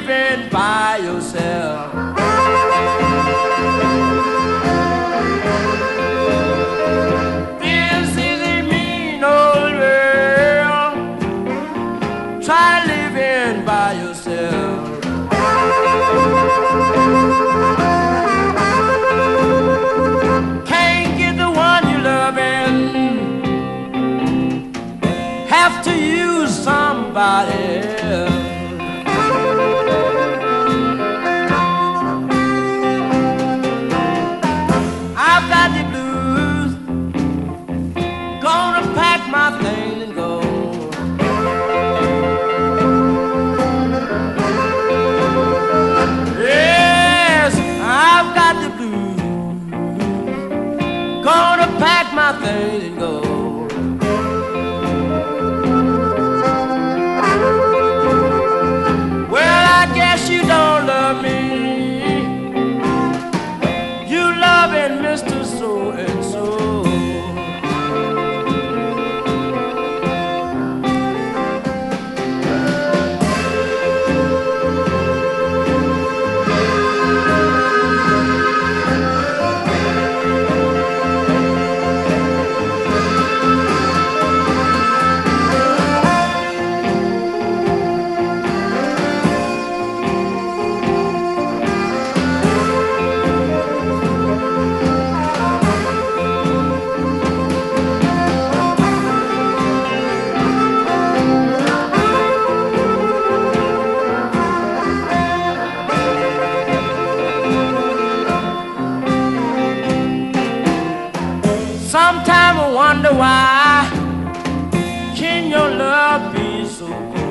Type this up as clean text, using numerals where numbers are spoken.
living by yourself. This is a mean old world. Try living by yourself. Can't get the one you loving. Have to use somebody else. I've got the blues. Gonna pack my things and go. Yes, I've got the blues. Gonna pack my things and go. Well, I guess you don't love me. You loving Mr. So and so. Sometimes I wonder why can your love be so cold?